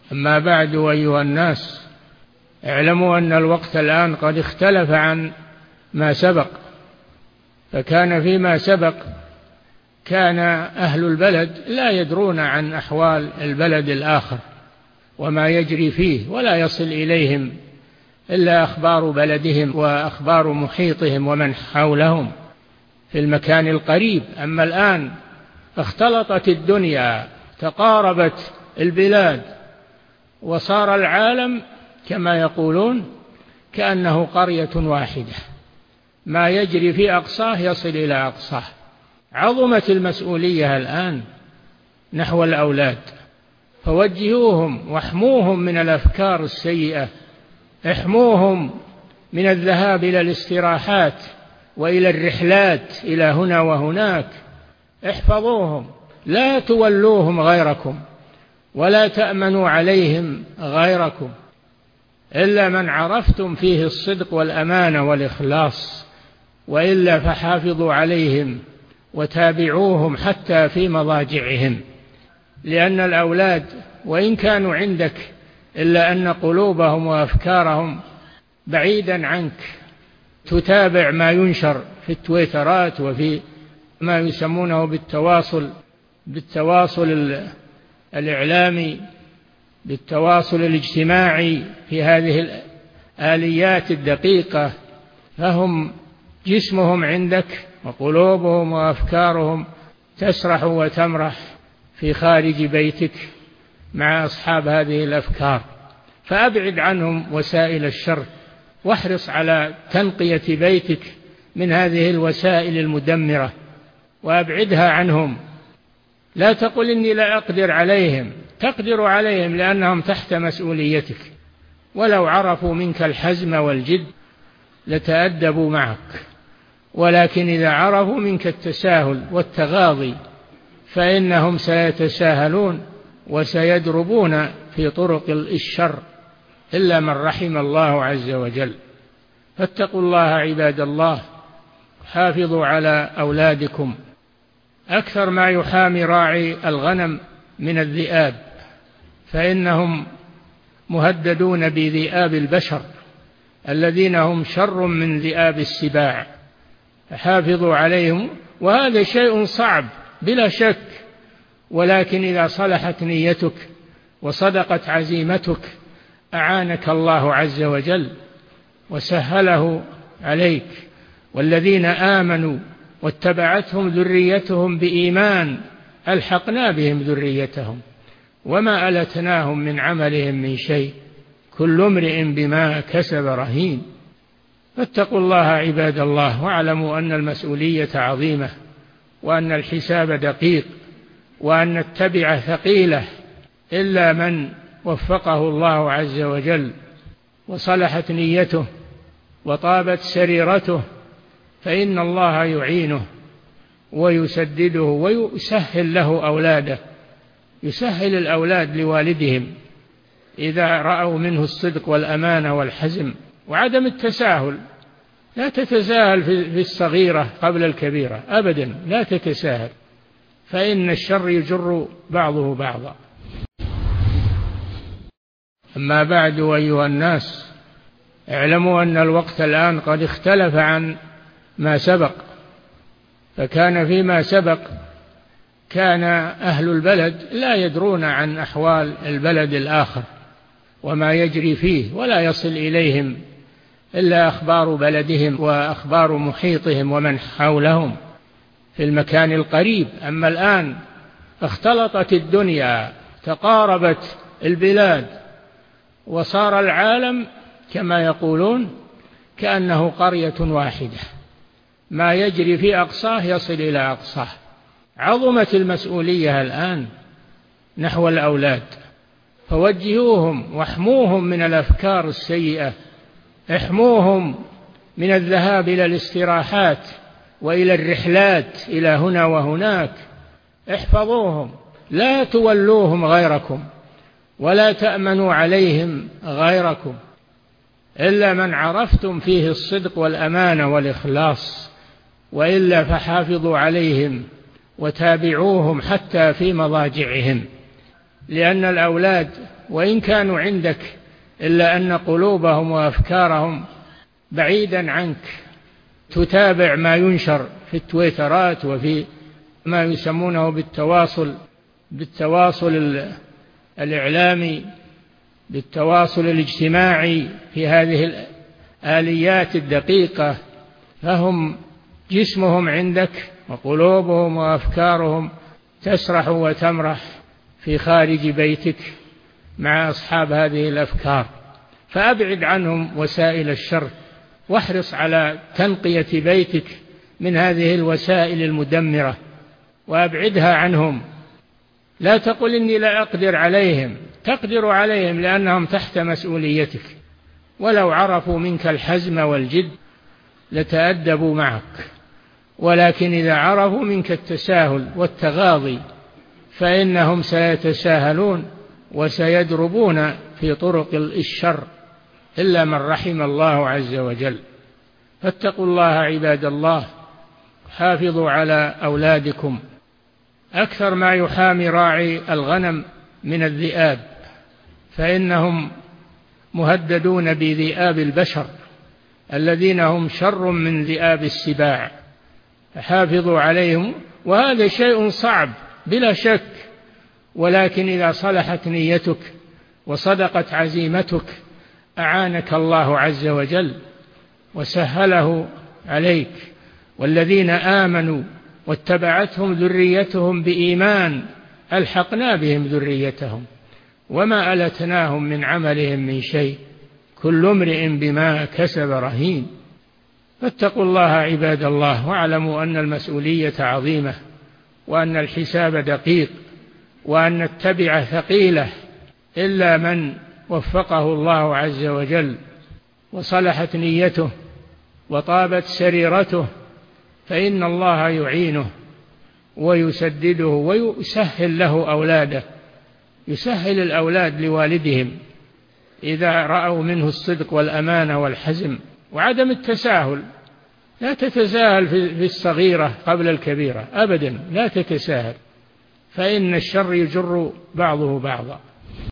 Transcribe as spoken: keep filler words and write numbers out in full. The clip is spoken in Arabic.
أما بعد أيها الناس، اعلموا أن الوقت الآن قد اختلف عن ما سبق. فكان فيما سبق كان أهل البلد لا يدرون عن أحوال البلد الآخر وما يجري فيه، ولا يصل إليهم إلا أخبار بلدهم وأخبار محيطهم ومن حولهم في المكان القريب. أما الآن اختلطت الدنيا، تقاربت البلاد، وصار العالم كما يقولون كأنه قرية واحدة، ما يجري في أقصاه يصل إلى أقصاه. عظمت المسؤولية الآن نحو الأولاد، فوجهوهم واحموهم من الأفكار السيئة، احموهم من الذهاب إلى الاستراحات وإلى الرحلات إلى هنا وهناك، احفظوهم، لا تولوهم غيركم ولا تأمنوا عليهم غيركم إلا من عرفتم فيه الصدق والأمانة والإخلاص، وإلا فحافظوا عليهم وتابعوهم حتى في مضاجعهم. لأن الأولاد وإن كانوا عندك إلا أن قلوبهم وأفكارهم بعيدا عنك، تتابع ما ينشر في التويترات وفي ما يسمونه بالتواصل بالتواصل الإعلامي، بالتواصل الاجتماعي، في هذه الآليات الدقيقة، فهم جسمهم عندك وقلوبهم وأفكارهم تسرح وتمرح في خارج بيتك مع أصحاب هذه الأفكار. فأبعد عنهم وسائل الشر، واحرص على تنقية بيتك من هذه الوسائل المدمرة وأبعدها عنهم. لا تقل إني لا أقدر عليهم، تقدر عليهم لأنهم تحت مسؤوليتك، ولو عرفوا منك الحزم والجد لتأدبوا معك، ولكن إذا عرفوا منك التساهل والتغاضي فإنهم سيتساهلون وسيدربون في طرق الشر إلا من رحم الله عز وجل. فاتقوا الله عباد الله، حافظوا على أولادكم أكثر ما يحامي راعي الغنم من الذئاب، فإنهم مهددون بذئاب البشر الذين هم شر من ذئاب السباع، حافظوا عليهم. وهذا شيء صعب بلا شك، ولكن إذا صلحت نيتك وصدقت عزيمتك أعانك الله عز وجل وسهله عليك. والذين آمنوا واتبعتهم ذريتهم بإيمان ألحقنا بهم ذريتهم وما ألتناهم من عملهم من شيء، كل امرئ بما كسب رهين. فاتقوا الله عباد الله، واعلموا أن المسؤولية عظيمة، وأن الحساب دقيق، وأن التبعة ثقيلة، إلا من وفقه الله عز وجل وصلحت نيته وطابت سريرته فإن الله يعينه ويسدده ويسهل له أولاده، يسهل الأولاد لوالدهم إذا رأوا منه الصدق والأمانة والحزم وعدم التساهل. لا تتساهل في الصغيرة قبل الكبيرة أبدا، لا تتساهل، فإن الشر يجر بعضه بعضا. أما بعد أيها الناس، اعلموا أن الوقت الآن قد اختلف عن ما سبق. فكان فيما سبق كان أهل البلد لا يدرون عن أحوال البلد الآخر وما يجري فيه، ولا يصل إليهم إلا أخبار بلدهم وأخبار محيطهم ومن حولهم في المكان القريب. أما الآن اختلطت الدنيا، تقاربت البلاد، وصار العالم كما يقولون كأنه قرية واحدة، ما يجري في أقصاه يصل إلى أقصاه. عظمت المسؤولية الآن نحو الأولاد، فوجهوهم واحموهم من الأفكار السيئة، احموهم من الذهاب إلى الاستراحات وإلى الرحلات إلى هنا وهناك، احفظوهم، لا تولوهم غيركم ولا تأمنوا عليهم غيركم إلا من عرفتم فيه الصدق والأمانة والإخلاص، وإلا فحافظوا عليهم وتابعوهم حتى في مضاجعهم. لأن الأولاد وإن كانوا عندك إلا أن قلوبهم وأفكارهم بعيدا عنك، تتابع ما ينشر في التويترات وفي ما يسمونه بالتواصل بالتواصل الإعلامي، بالتواصل الاجتماعي في هذه الآليات الدقيقة، فهم جسمهم عندك وقلوبهم وأفكارهم تسرح وتمرح في خارج بيتك مع أصحاب هذه الأفكار، فأبعد عنهم وسائل الشر، واحرص على تنقية بيتك من هذه الوسائل المدمرة وأبعدها عنهم. لا تقل إني لا أقدر عليهم، تقدر عليهم لأنهم تحت مسؤوليتك، ولو عرفوا منك الحزم والجد لتأدبوا معك، ولكن إذا عرفوا منك التساهل والتغاضي فإنهم سيتساهلون وسيدربون في طرق الشر إلا من رحم الله عز وجل. فاتقوا الله عباد الله، حافظوا على أولادكم أكثر ما يحامي راعي الغنم من الذئاب، فإنهم مهددون بذئاب البشر الذين هم شر من ذئاب السباع، حافظوا عليهم. وهذا شيء صعب بلا شك، ولكن إذا صلحت نيتك وصدقت عزيمتك أعانك الله عز وجل وسهله عليك. والذين آمنوا واتبعتهم ذريتهم بإيمان ألحقنا بهم ذريتهم وما ألتناهم من عملهم من شيء، كل امرئ بما كسب رهين. فاتقوا الله عباد الله، واعلموا أن المسؤولية عظيمة، وأن الحساب دقيق، وأن التبعة ثقيلة، إلا من وفقه الله عز وجل وصلحت نيته وطابت سريرته فإن الله يعينه ويسدده ويسهل له أولاده، يسهل الأولاد لوالدهم إذا رأوا منه الصدق والأمانة والحزم وعدم التساهل. لا تتساهل في الصغيرة قبل الكبيرة أبدا، لا تتساهل، فإن الشر يجر بعضه بعضا.